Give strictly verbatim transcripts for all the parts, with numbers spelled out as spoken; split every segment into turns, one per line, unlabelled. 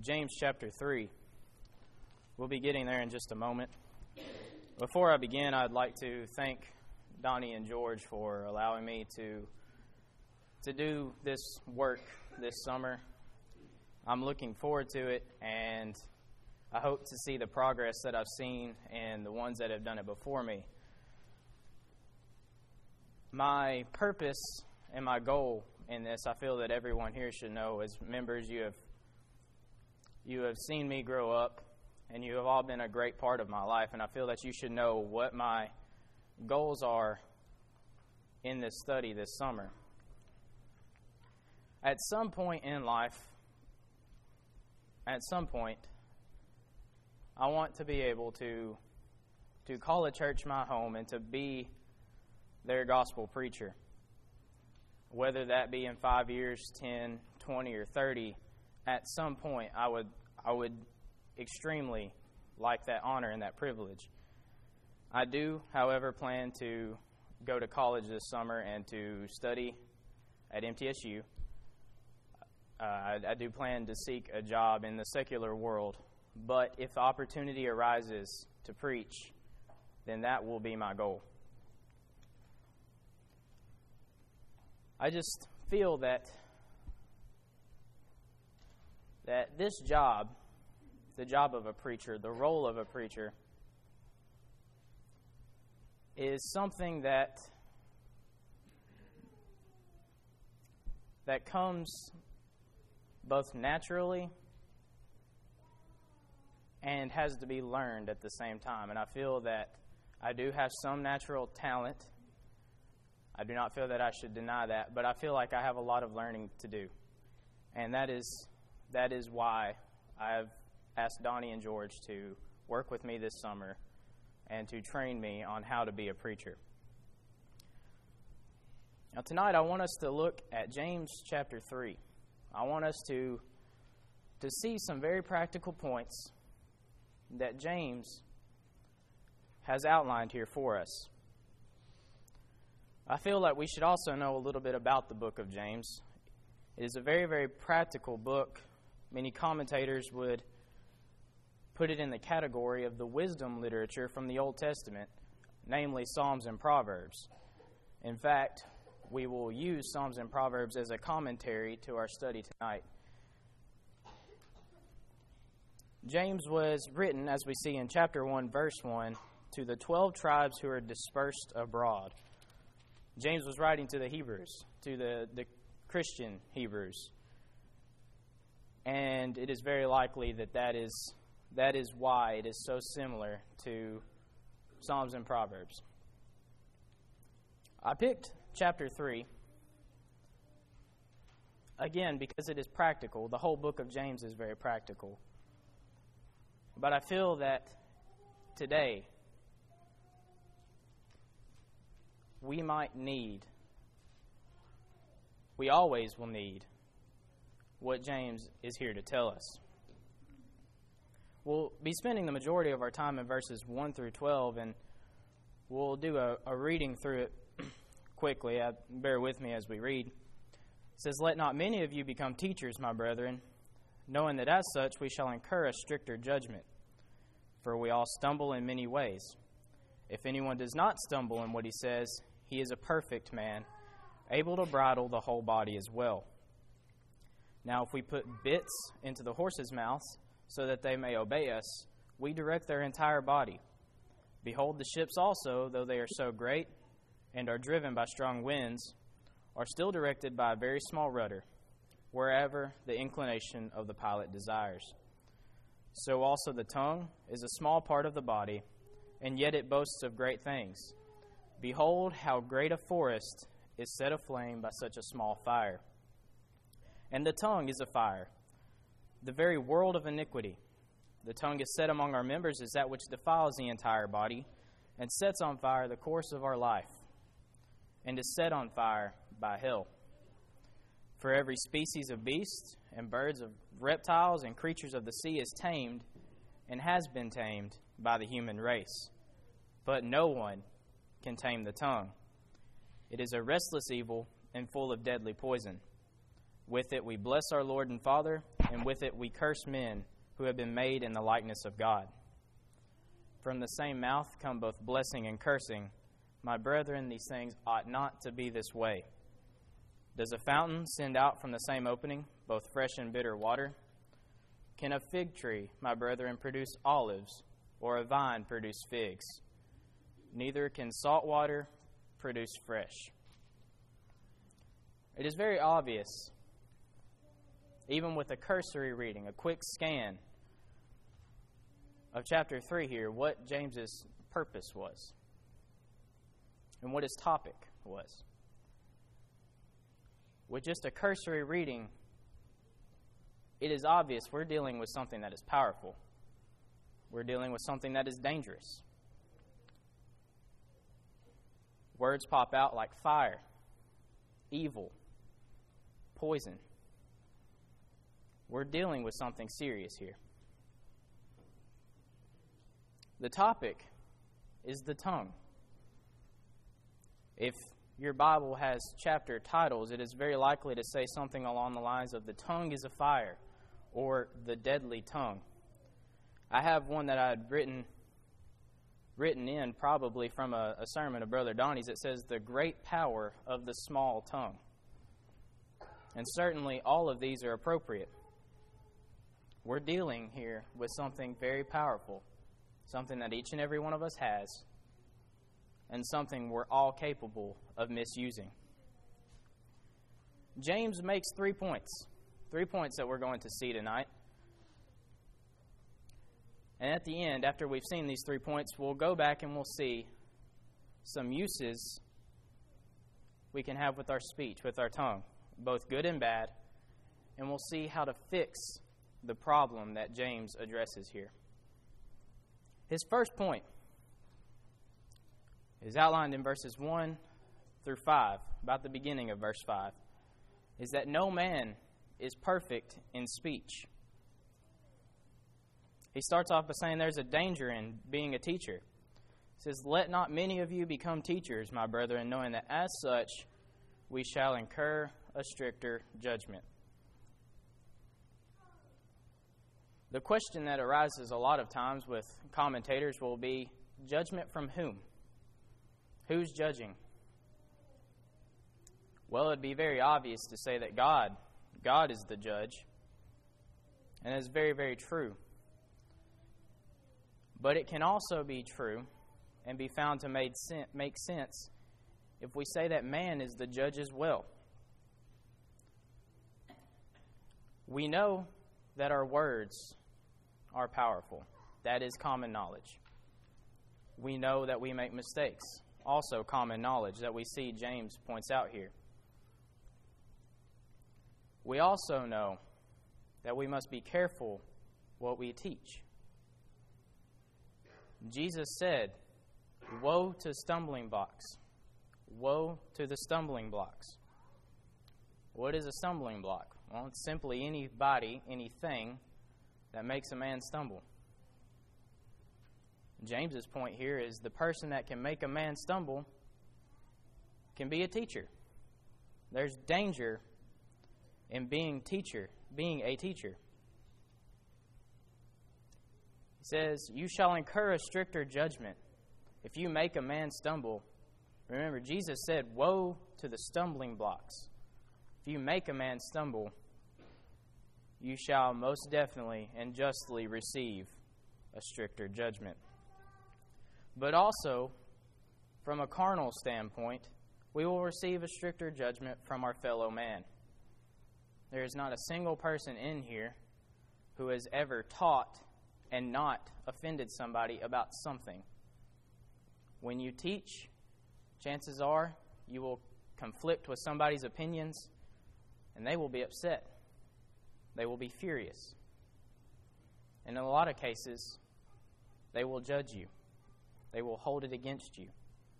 James chapter three. We'll be getting there in just a moment. Before I begin, I'd like to thank Donnie and George for allowing me to to do this work this summer. I'm looking forward to it, and I hope to see the progress that I've seen and the ones that have done it before me. My purpose and my goal in this, I feel that everyone here should know. As members, you have you have seen me grow up, and you have all been a great part of my life, and I feel that you should know what my goals are in this study this summer. At some point in life, at some point, I want to be able to to call a church my home and to be their gospel preacher. Whether that be in five years, ten, twenty, or thirty, at some point I would I would extremely like that honor and that privilege. I do, however, plan to go to college this summer and to study at M T S U. Uh, I, I do plan to seek a job in the secular world, but if the opportunity arises to preach, then that will be my goal. I just feel that that this job, the job of a preacher, the role of a preacher, is something that that comes both naturally and has to be learned at the same time. And I feel that I do have some natural talent. I do not feel that I should deny that, but I feel like I have a lot of learning to do. And that is that is why I have asked Donnie and George to work with me this summer and to train me on how to be a preacher. Now tonight I want us to look at James chapter three. I want us to, to see some very practical points that James has outlined here for us. I feel like we should also know a little bit about the book of James. It is a very, very practical book. Many commentators would put it in the category of the wisdom literature from the Old Testament, namely Psalms and Proverbs. In fact, we will use Psalms and Proverbs as a commentary to our study tonight. James was written, as we see in chapter one, verse one, to the twelve tribes who are dispersed abroad. James was writing to the Hebrews, to the, the Christian Hebrews. And it is very likely that that is, that is why it is so similar to Psalms and Proverbs. I picked chapter three, again, because it is practical. The whole book of James is very practical. But I feel that today we might need, we always will need, what James is here to tell us. We'll be spending the majority of our time in verses one through twelve, and we'll do a, a reading through it quickly. Uh, bear with me as we read. It says, "Let not many of you become teachers, my brethren, knowing that as such we shall incur a stricter judgment. For we all stumble in many ways. If anyone does not stumble in what he says, he is a perfect man, able to bridle the whole body as well. Now if we put bits into the horses' mouths so that they may obey us, we direct their entire body. Behold, the ships also, though they are so great and are driven by strong winds, are still directed by a very small rudder, wherever the inclination of the pilot desires. So also the tongue is a small part of the body, and yet it boasts of great things. Behold, how great a forest is set aflame by such a small fire. And the tongue is a fire, the very world of iniquity. The tongue is set among our members as that which defiles the entire body, and sets on fire the course of our life, and is set on fire by hell. For every species of beasts and birds, of reptiles and creatures of the sea is tamed and has been tamed by the human race. But no one can tame the tongue. It is a restless evil and full of deadly poison. With it we bless our Lord and Father, and with it we curse men who have been made in the likeness of God. From the same mouth come both blessing and cursing. My brethren, these things ought not to be this way. Does a fountain send out from the same opening both fresh and bitter water? Can a fig tree, my brethren, produce olives, or a vine produce figs? Neither can salt water produce fresh. It is very obvious, even with a cursory reading, a quick scan of chapter three here, what James's purpose was and what his topic was. With just a cursory reading, it is obvious we're dealing with something that is powerful. We're dealing with something that is dangerous. Words pop out like fire, evil, poison. We're dealing with something serious here. The topic is the tongue. If your Bible has chapter titles, it is very likely to say something along the lines of the tongue is a fire or the deadly tongue. I have one that I had written written in probably from a, a sermon of Brother Donnie's that says the great power of the small tongue. And certainly all of these are appropriate. We're dealing here with something very powerful, something that each and every one of us has, and something we're all capable of misusing. James makes three points, three points that we're going to see tonight. And at the end, after we've seen these three points, we'll go back and we'll see some uses we can have with our speech, with our tongue, both good and bad, and we'll see how to fix the problem that James addresses here. His first point is outlined in verses one through five, about the beginning of verse five, is that no man is perfect in speech. He starts off by saying there's a danger in being a teacher. He says, let not many of you become teachers, my brethren, knowing that as such we shall incur a stricter judgment. The question that arises a lot of times with commentators will be, judgment from whom? Who's judging? Well, it'd be very obvious to say that God, God is the judge. And it's very, very true. But it can also be true and be found to make sense if we say that man is the judge as well. We know that our words are powerful. That is common knowledge. We know that we make mistakes. Also common knowledge that we see James points out here. We also know that we must be careful what we teach. Jesus said, woe to stumbling blocks. Woe to the stumbling blocks. What is a stumbling block? Well, it's simply anybody, anything that makes a man stumble. James's point here is the person that can make a man stumble can be a teacher. There's danger in being teacher, being a teacher. He says, you shall incur a stricter judgment if you make a man stumble. Remember, Jesus said, woe to the stumbling blocks. If you make a man stumble, you shall most definitely and justly receive a stricter judgment. But also, from a carnal standpoint, we will receive a stricter judgment from our fellow man. There is not a single person in here who has ever taught and not offended somebody about something. When you teach, chances are you will conflict with somebody's opinions, and they will be upset. They will be furious. And in a lot of cases, they will judge you. They will hold it against you.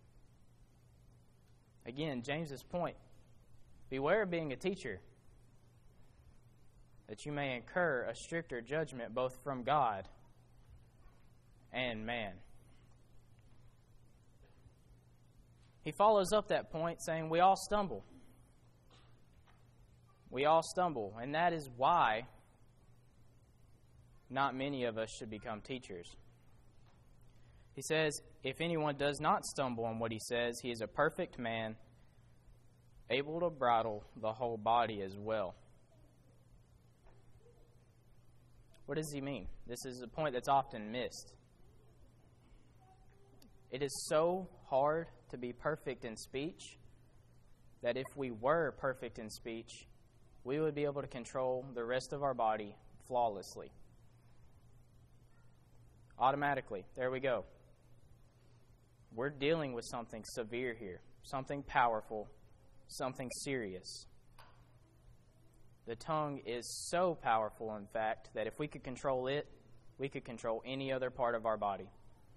Again, James's point, beware of being a teacher, that you may incur a stricter judgment both from God and man. He follows up that point saying we all stumble. We all stumble, and that is why not many of us should become teachers. He says, if anyone does not stumble in what he says, he is a perfect man, able to bridle the whole body as well. What does he mean? This is a point that's often missed. It is so hard to be perfect in speech that if we were perfect in speech, we would be able to control the rest of our body flawlessly. Automatically. There we go. We're dealing with something severe here, something powerful, something serious. The tongue is so powerful, in fact, that if we could control it, we could control any other part of our body.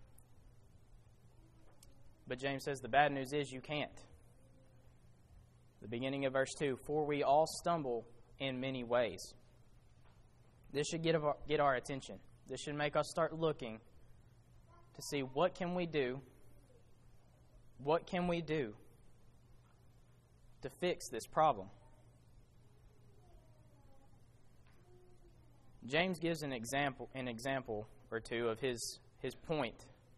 But James says the bad news is you can't. The beginning of verse two, for we all stumble in many ways. This should get our, get our attention. This should make us start looking to see what can we do, what can we do to fix this problem. James gives an example, an example or two of his, his point.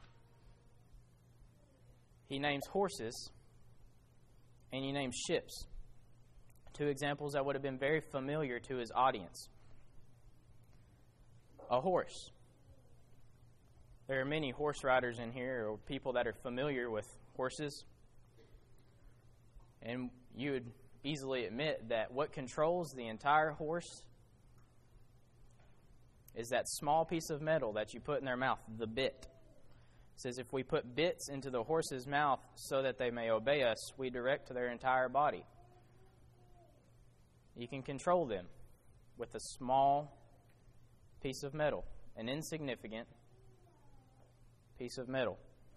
He names horses and he names ships. Two examples that would have been very familiar to his audience. A horse. There are many horse riders in here, or people that are familiar with horses. And you would easily admit that what controls the entire horse is that small piece of metal that you put in their mouth, the bit. It says if we put bits into the horse's mouth so that they may obey us, we direct their entire body. You can control them with a small piece of metal, an insignificant piece of metal.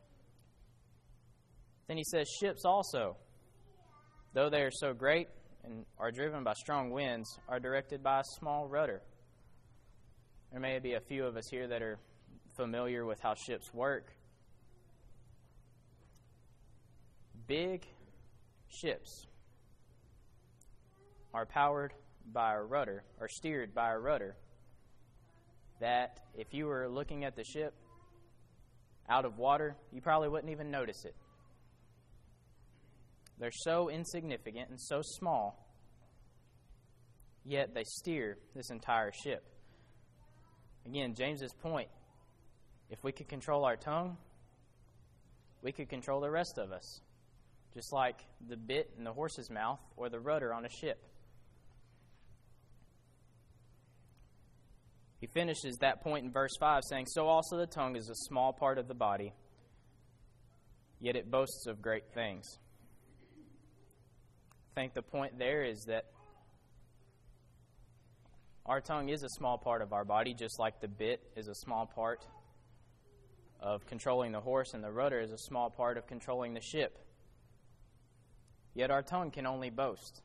Then he says ships also, though they are so great and are driven by strong winds, are directed by a small rudder. There may be a few of us here that are familiar with how ships work. Big ships are powered by a rudder, or steered by a rudder, that if you were looking at the ship out of water, you probably wouldn't even notice it. They're so insignificant and so small, yet they steer this entire ship. Again, James's point, if we could control our tongue, we could control the rest of us, just like the bit in the horse's mouth or the rudder on a ship. He finishes that point in verse five saying, so also the tongue is a small part of the body, yet it boasts of great things. I think the point there is that our tongue is a small part of our body, just like the bit is a small part of controlling the horse and the rudder is a small part of controlling the ship. Yet our tongue can only boast.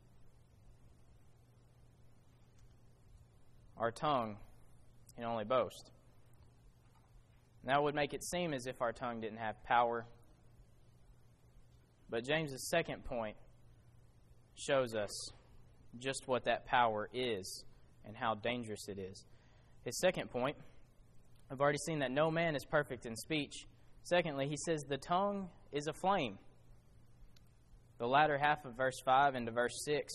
Our tongue can only boast. And that would make it seem as if our tongue didn't have power. But James's second point shows us just what that power is and how dangerous it is. His second point, I've already seen that no man is perfect in speech. Secondly, he says the tongue is a flame. The latter half of verse five into verse six,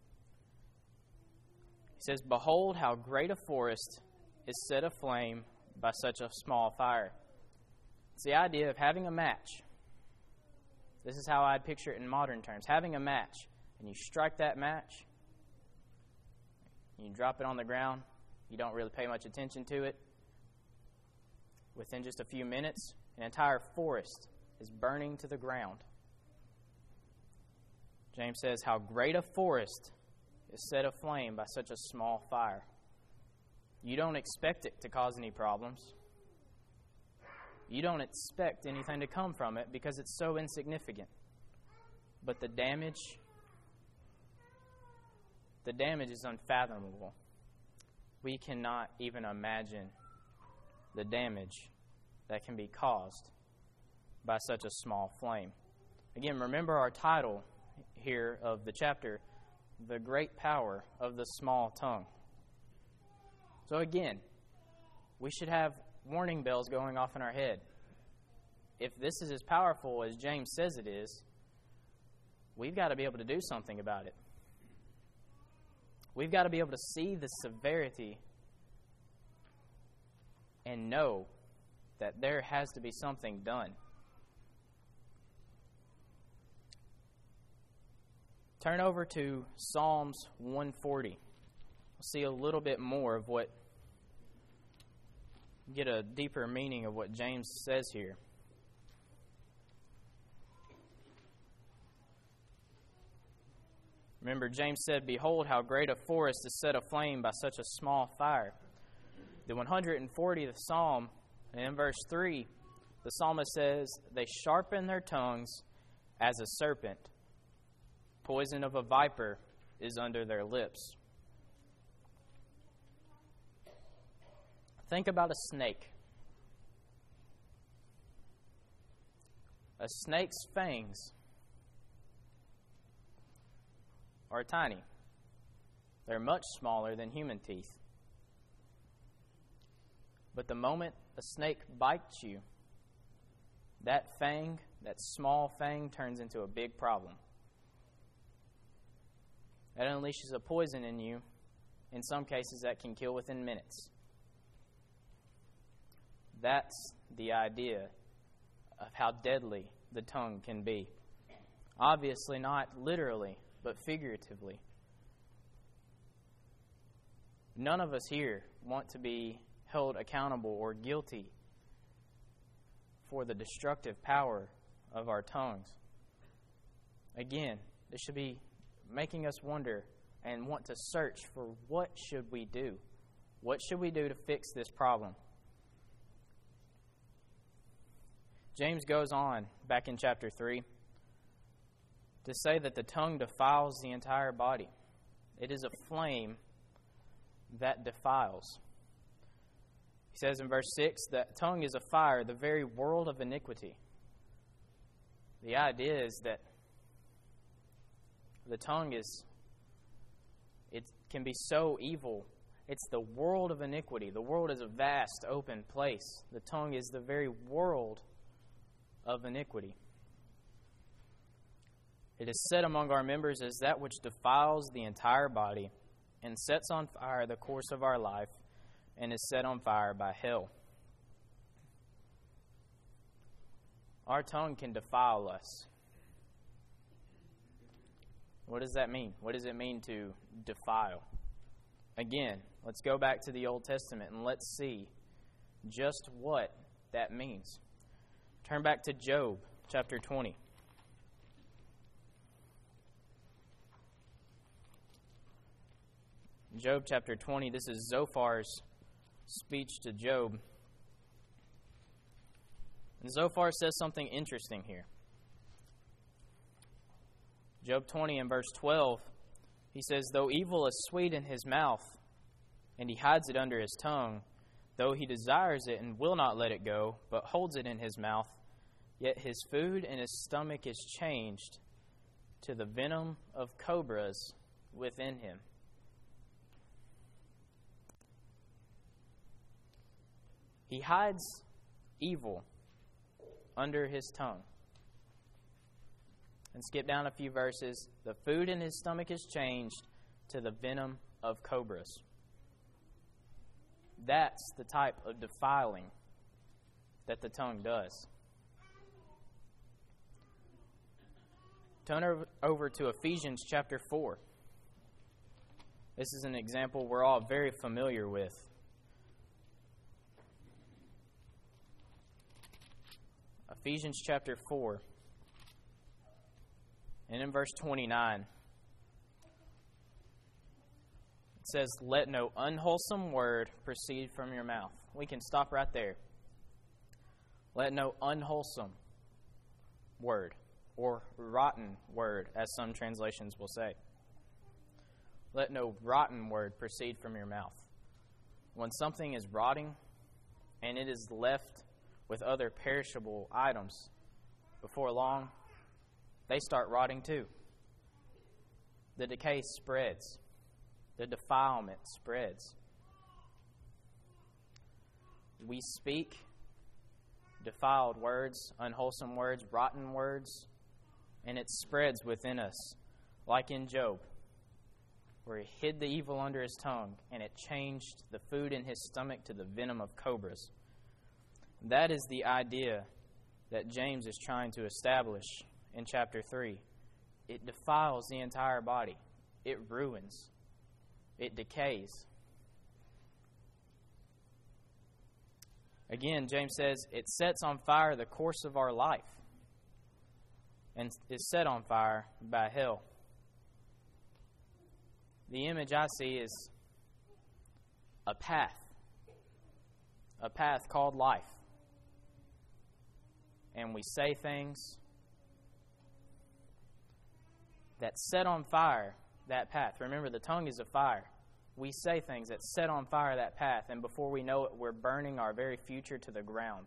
he says, behold how great a forest is set aflame by such a small fire. It's the idea of having a match. This is how I'd picture it in modern terms. Having a match, and you strike that match, you drop it on the ground, you don't really pay much attention to it. Within just a few minutes, an entire forest is burning to the ground. James says, how great a forest is set aflame by such a small fire. You don't expect it to cause any problems. You don't expect anything to come from it because it's so insignificant. But the damage, the damage is unfathomable. We cannot even imagine the damage that can be caused by such a small flame. Again, remember our title here of the chapter, the great power of the small tongue. So again, we should have warning bells going off in our head. If this is as powerful as James says it is, we've got to be able to do something about it. We've got to be able to see the severity and know that there has to be something done. Turn over to Psalms one forty. We'll see a little bit more of what, get a deeper meaning of what James says here. Remember, James said, "Behold, how great a forest is set aflame by such a small fire." The one hundred fortieth Psalm, and in verse three, the psalmist says, "They sharpen their tongues as a serpent. Poison of a viper is under their lips." Think about a snake. A snake's fangs are tiny. They're much smaller than human teeth. But the moment a snake bites you, that fang, that small fang, turns into a big problem. That unleashes a poison in you, in some cases that can kill within minutes. That's the idea of how deadly the tongue can be. Obviously not literally, but figuratively. None of us here want to be held accountable or guilty for the destructive power of our tongues. Again, this should be making us wonder and want to search for what should we do? What should we do to fix this problem? James goes on, back in chapter three, to say that the tongue defiles the entire body. It is a flame that defiles. He says in verse six that tongue is a fire, the very world of iniquity. The idea is that the tongue is, it can be so evil. It's the world of iniquity. The world is a vast, open place. The tongue is the very world of iniquity. It is set among our members as that which defiles the entire body and sets on fire the course of our life and is set on fire by hell. Our tongue can defile us. What does that mean? What does it mean to defile? Again, let's go back to the Old Testament and let's see just what that means. Turn back to Job chapter twenty. Job chapter twenty, this is Zophar's speech to Job. And Zophar says something interesting here. Job twenty and verse twelve, he says, "Though evil is sweet in his mouth, and he hides it under his tongue, though he desires it and will not let it go, but holds it in his mouth, yet his food in his stomach is changed to the venom of cobras within him." He hides evil under his tongue. And skip down a few verses. The food in his stomach is changed to the venom of cobras. That's the type of defiling that the tongue does. Turn over to Ephesians chapter four. This is an example we're all very familiar with. Ephesians chapter four. And in verse twenty-nine, it says, "Let no unwholesome word proceed from your mouth." We can stop right there. Let no unwholesome word, or rotten word, as some translations will say. Let no rotten word proceed from your mouth. When something is rotting and it is left with other perishable items, before long, they start rotting too. The decay spreads. The defilement spreads. we speak defiled words, unwholesome words, rotten words, and it spreads within us, like in Job, where he hid the evil under his tongue, and it changed the food in his stomach to the venom of cobras. That is the idea that James is trying to establish in chapter three. It defiles the entire body. It ruins. It decays. Again, James says, it sets on fire the course of our life and is set on fire by hell. The image I see is a path, a path called life. And we say things that set on fire that path. Remember, the tongue is a fire. We say things that set on fire that path, and before we know it, we're burning our very future to the ground.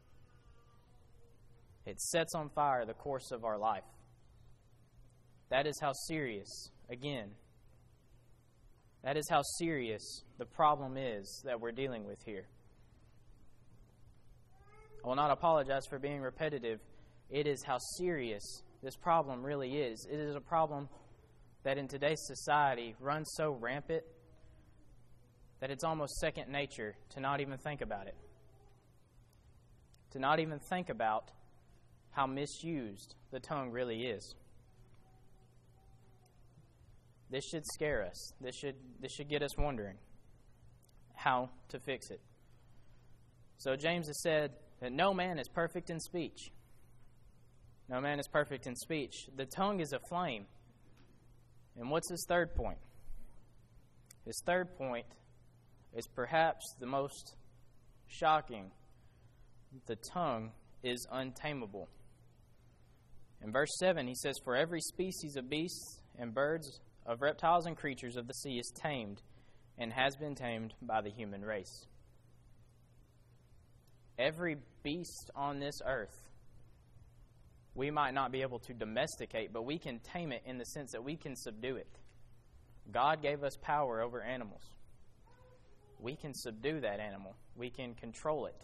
It sets on fire the course of our life. That is how serious, again, that is how serious the problem is that we're dealing with here. I will not apologize for being repetitive. It is how serious this problem really is. It is a problem that in today's society runs so rampant that it's almost second nature to not even think about it. To not even think about how misused the tongue really is. This should scare us. This should, this should get us wondering how to fix it. So James has said that no man is perfect in speech. No man is perfect in speech. The tongue is a flame. And what's his third point? His third point is perhaps the most shocking. The tongue is untamable. In verse seven, he says, "For every species of beasts and birds, of reptiles and creatures of the sea is tamed and has been tamed by the human race." Every beast on this earth, we might not be able to domesticate, but we can tame it in the sense that we can subdue it. God gave us power over animals. We can subdue that animal. We can control it.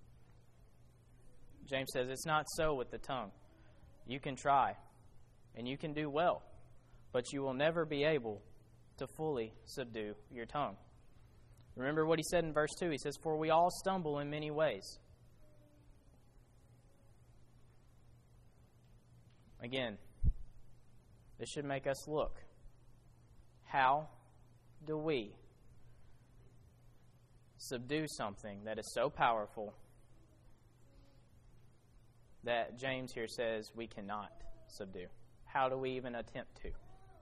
James says it's not so with the tongue. You can try, and you can do well, but you will never be able to fully subdue your tongue. Remember what he said in verse two. He says, "For we all stumble in many ways." Again, this should make us look. How do we subdue something that is so powerful that James here says we cannot subdue? How do we even attempt to?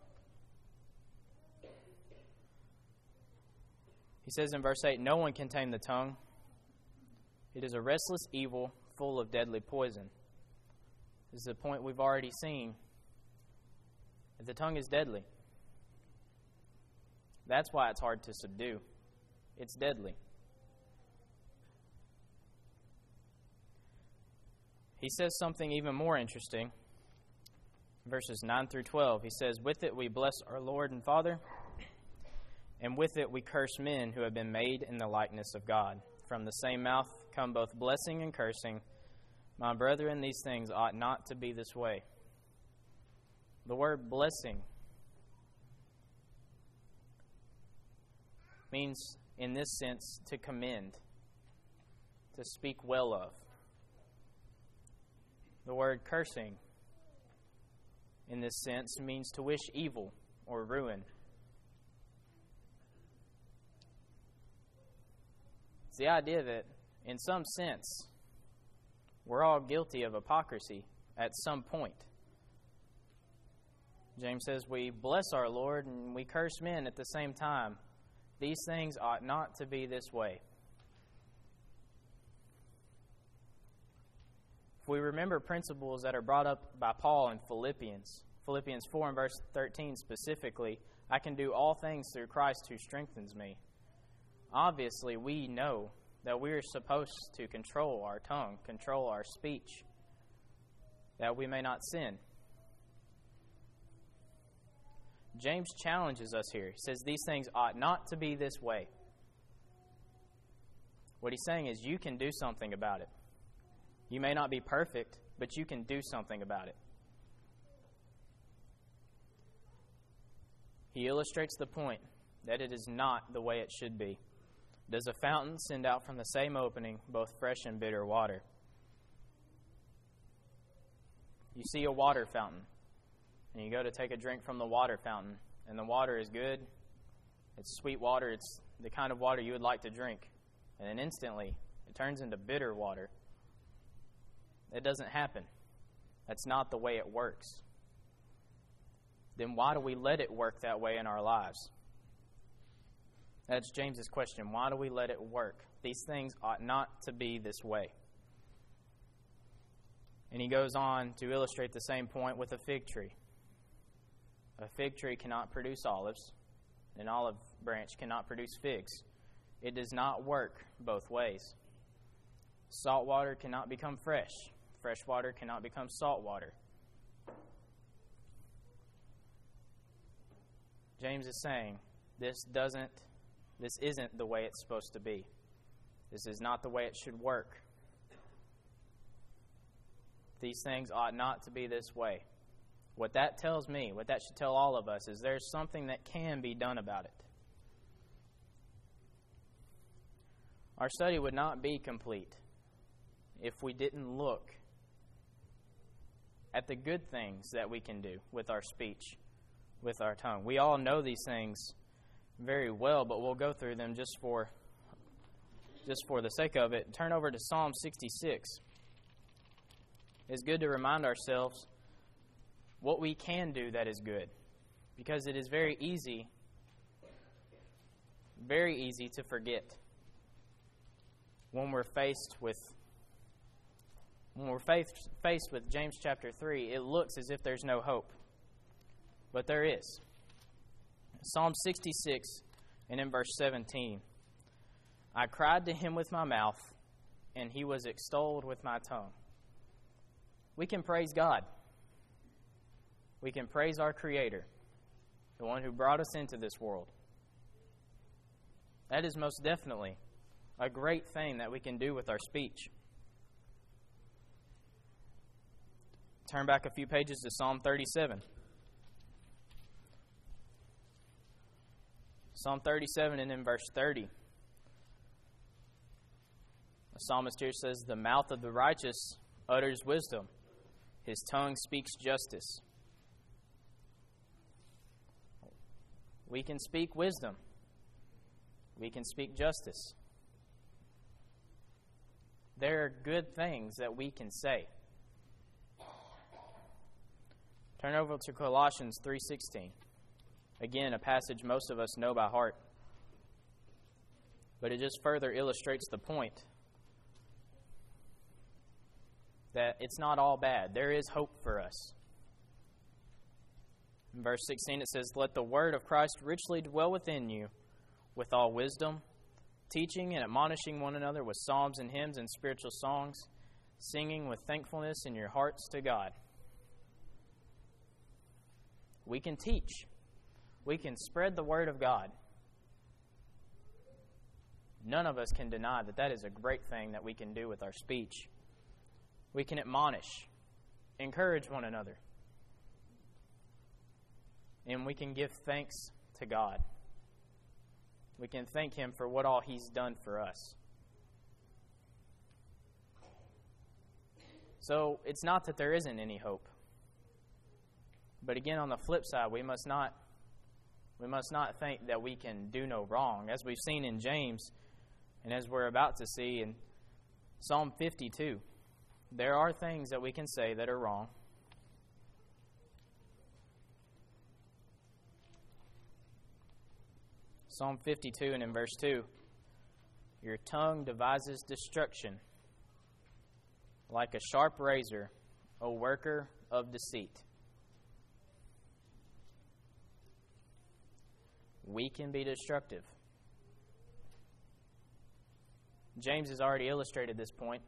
He says in verse eight, "No one can tame the tongue. It is a restless evil full of deadly poison." This is a point we've already seen. The tongue is deadly. That's why it's hard to subdue. It's deadly. He says something even more interesting. Verses nine through twelve, he says, "With it we bless our Lord and Father, and with it we curse men who have been made in the likeness of God. From the same mouth come both blessing and cursing. My brethren, these things ought not to be this way." The word blessing means, in this sense, to commend, to speak well of. The word cursing, in this sense, means to wish evil or ruin. It's the idea that, in some sense, we're all guilty of hypocrisy at some point. James says we bless our Lord and we curse men at the same time. These things ought not to be this way. If we remember principles that are brought up by Paul in Philippians, Philippians four and verse thirteen specifically, "I can do all things through Christ who strengthens me." Obviously, we know that we are supposed to control our tongue, control our speech, that we may not sin. James challenges us here. He says these things ought not to be this way. What he's saying is you can do something about it. You may not be perfect, but you can do something about it. He illustrates the point that it is not the way it should be. Does a fountain send out from the same opening both fresh and bitter water? You see a water fountain, and you go to take a drink from the water fountain, and the water is good. It's sweet water. It's the kind of water you would like to drink. And then instantly, it turns into bitter water. It doesn't happen. That's not the way it works. Then why do we let it work that way in our lives? That's James's question. Why do we let it work? These things ought not to be this way. And he goes on to illustrate the same point with a fig tree. A fig tree cannot produce olives. An olive branch cannot produce figs. It does not work both ways. Salt water cannot become fresh. Fresh water cannot become salt water. James is saying this doesn't, this isn't the way it's supposed to be. This is not the way it should work. These things ought not to be this way. What that tells me, what that should tell all of us, is there's something that can be done about it. Our study would not be complete if we didn't look at the good things that we can do with our speech, with our tongue. We all know these things very well, but we'll go through them just for just for the sake of it. Turn over to Psalm sixty-six. It's good to remind ourselves what we can do that is good, because it is very easy, very easy to forget when we're faced with when we're faced faced with James chapter three. It looks as if there's no hope, but there is. Psalm sixty-six, and in verse seventeen, I cried to him with my mouth, and he was extolled with my tongue. We can praise God. We can praise our Creator, the one who brought us into this world. That is most definitely a great thing that we can do with our speech. Turn back a few pages to Psalm thirty-seven. Psalm thirty-seven and in verse thirty. The psalmist here says, the mouth of the righteous utters wisdom. His tongue speaks justice. We can speak wisdom. We can speak justice. There are good things that we can say. Turn over to Colossians three sixteen. Again, a passage most of us know by heart. But it just further illustrates the point that it's not all bad. There is hope for us. In verse sixteen it says, let the word of Christ richly dwell within you with all wisdom, teaching and admonishing one another with psalms and hymns and spiritual songs, singing with thankfulness in your hearts to God. We can teach. We can spread the word of God. None of us can deny that that is a great thing that we can do with our speech. We can admonish, encourage one another, and we can give thanks to God. We can thank Him for what all He's done for us. So it's not that there isn't any hope. But again, on the flip side, we must not we must not think that we can do no wrong. As we've seen in James, and as we're about to see in Psalm fifty-two, there are things that we can say that are wrong. Psalm fifty-two and in verse two, your tongue devises destruction like a sharp razor, O worker of deceit. We can be destructive. James has already illustrated this point.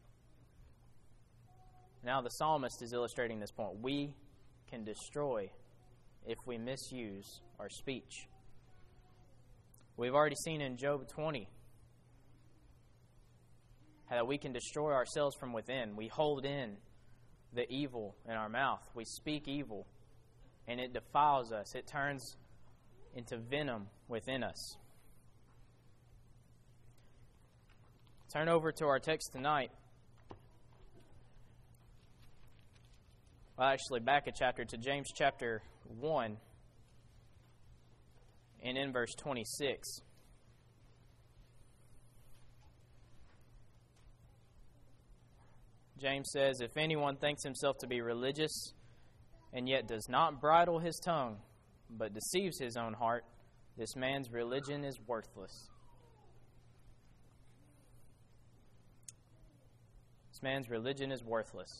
Now the psalmist is illustrating this point. We can destroy if we misuse our speech. We've already seen in Job twenty that we can destroy ourselves from within. We hold in the evil in our mouth. We speak evil, and it defiles us. It turns into venom within us. Turn over to our text tonight. Well, actually, back a chapter to James chapter one, and in verse twenty-six. James says, "If anyone thinks himself to be religious and yet does not bridle his tongue, but deceives his own heart, this man's religion is worthless." This man's religion is worthless.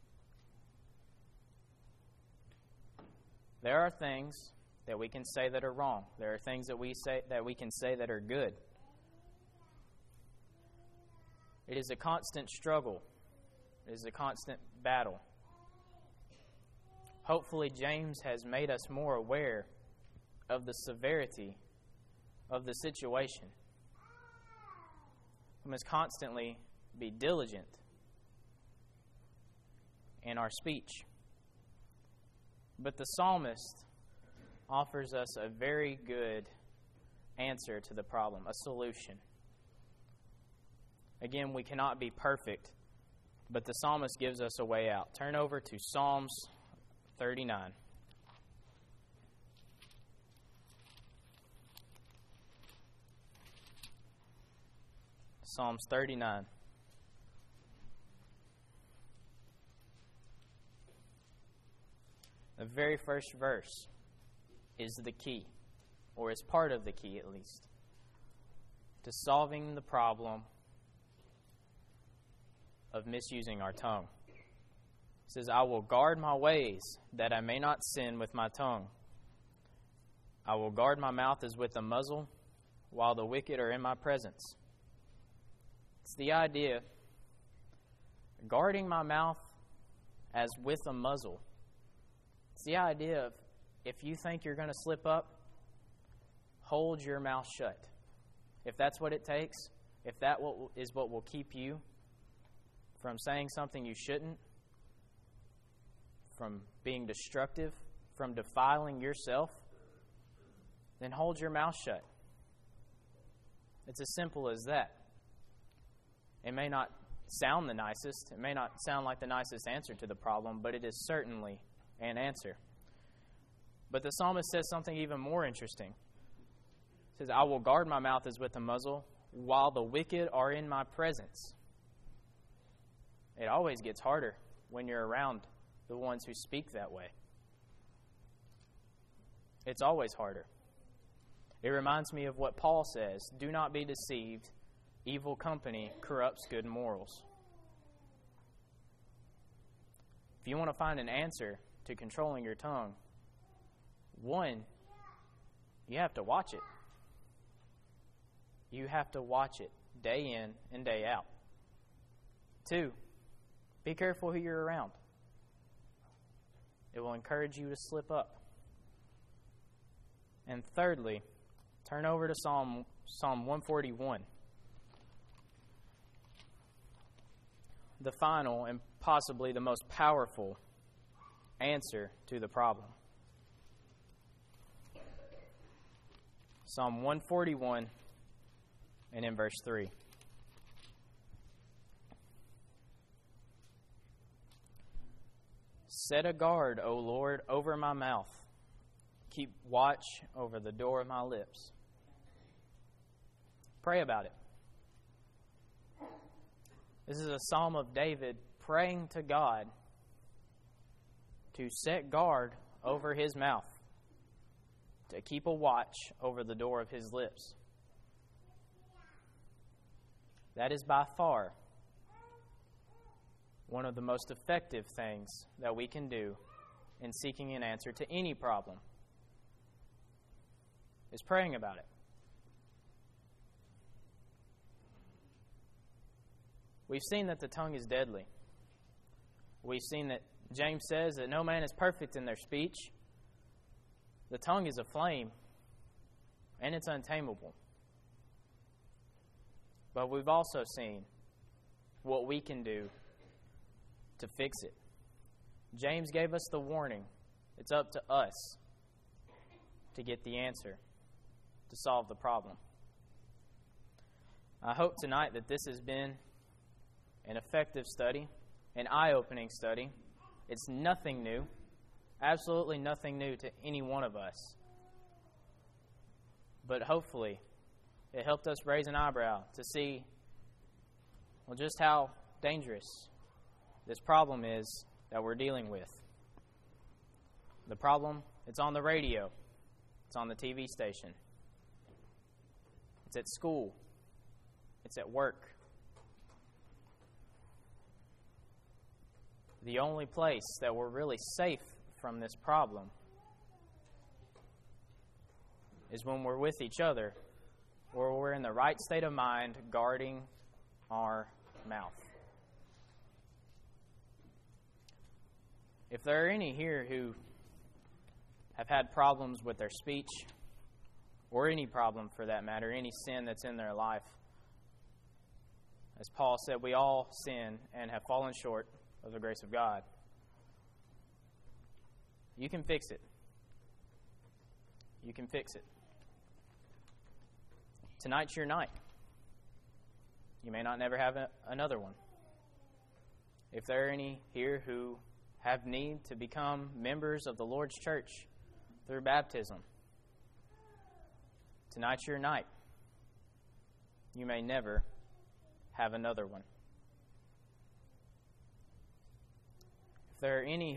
There are things that we can say that are wrong. There are things that we say that we can say that are good. It is a constant struggle. It is a constant battle. Hopefully, James has made us more aware of the severity of the situation. We must constantly be diligent in our speech. But the psalmist offers us a very good answer to the problem, a solution. Again, we cannot be perfect, but the psalmist gives us a way out. Turn over to Psalms thirty-nine. Psalms thirty-nine. The very first verse is the key, or is part of the key at least, to solving the problem of misusing our tongue. It says, "I will guard my ways, that I may not sin with my tongue. I will guard my mouth as with a muzzle, while the wicked are in my presence." It's the idea, guarding my mouth as with a muzzle. It's the idea of, if you think you're going to slip up, hold your mouth shut. If that's what it takes, if that is what will keep you from saying something you shouldn't, from being destructive, from defiling yourself, then hold your mouth shut. It's as simple as that. It may not sound the nicest, it may not sound like the nicest answer to the problem, but it is certainly an answer. But the psalmist says something even more interesting. He says, "I will guard my mouth as with a muzzle, while the wicked are in my presence." It always gets harder when you're around the ones who speak that way. It's always harder. It reminds me of what Paul says, "Do not be deceived. Evil company corrupts good morals." If you want to find an answer to controlling your tongue, one, you have to watch it. You have to watch it day in and day out. Two, be careful who you're around. It will encourage you to slip up. And thirdly, turn over to Psalm Psalm one forty-one. The final and possibly the most powerful answer to the problem. Psalm one forty-one and in verse three. "Set a guard, O Lord, over my mouth. Keep watch over the door of my lips." Pray about it. This is a psalm of David praying to God to set guard over his mouth, to keep a watch over the door of his lips. That is by far one of the most effective things that we can do in seeking an answer to any problem, is praying about it. We've seen that the tongue is deadly. We've seen that James says that no man is perfect in their speech. The tongue is a flame, and it's untamable. But we've also seen what we can do to fix it. James gave us the warning. It's up to us to get the answer, to solve the problem. I hope tonight that this has been an effective study, an eye-opening study. It's nothing new, absolutely nothing new to any one of us. But hopefully, it helped us raise an eyebrow to see, well, just how dangerous this problem is that we're dealing with. The problem, it's on the radio. It's on the T V station. It's at school. It's at work. The only place that we're really safe from this problem is when we're with each other, or we're in the right state of mind guarding our mouth. If there are any here who have had problems with their speech, or any problem for that matter, any sin that's in their life, as Paul said, we all sin and have fallen short of the grace of God. You can fix it. You can fix it. Tonight's your night. You may not never have a, another one. If there are any here who have need to become members of the Lord's church through baptism, tonight's your night. You may never have another one. If there are any